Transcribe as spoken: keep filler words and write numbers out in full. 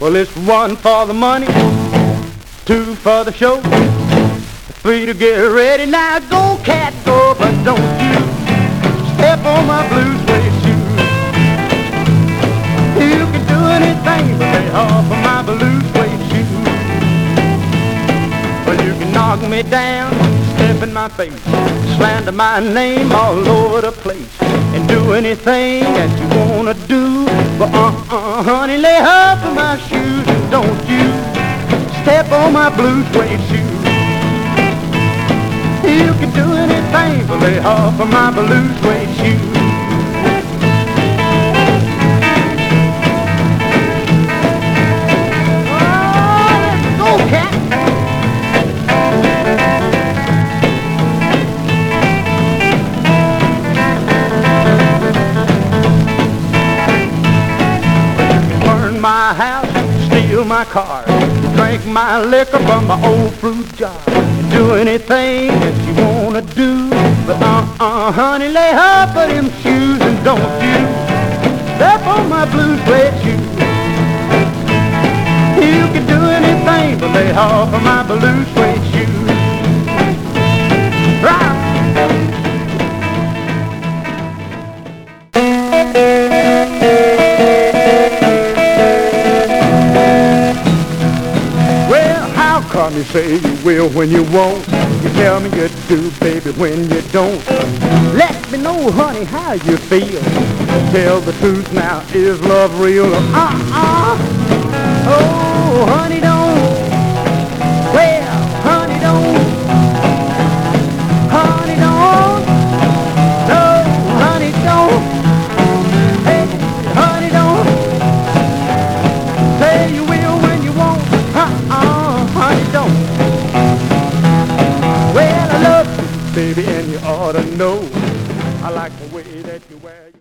Well, it's one for the money, two for the show, three to get ready. Now go, cat, go, but don't you step on my blue suede shoe. You can do anything but lay off of my blue suede shoe. Well, you can knock me down, step in my face, slander my name all over the place, and do anything that you wanna do. But uh-uh, honey, lay off of my shoes, and don't you step on my blue suede shoe. You can do anything but lay off of my blue suede shoe. Oh, let's go, cat. My house, steal my car, drink my liquor from my old fruit jar, do anything that you wanna do. But uh-uh, honey, lay off of them shoes, and don't you step on my blue suede shoe. You can do anything but lay off of my blue suede shoe. Right. Come, you say you will when you won't. You tell me you do, baby, when you don't. Let me know, honey, how you feel. Tell the truth now, is love real? Uh-uh. Oh, honey, don't. Well, honey, don't. Honey, don't. No, honey, don't. Hey, honey, don't. Say you will when you won't. Uh-uh. Honey, don't. Well, I love you, baby, and you ought to know I like the way that you wear your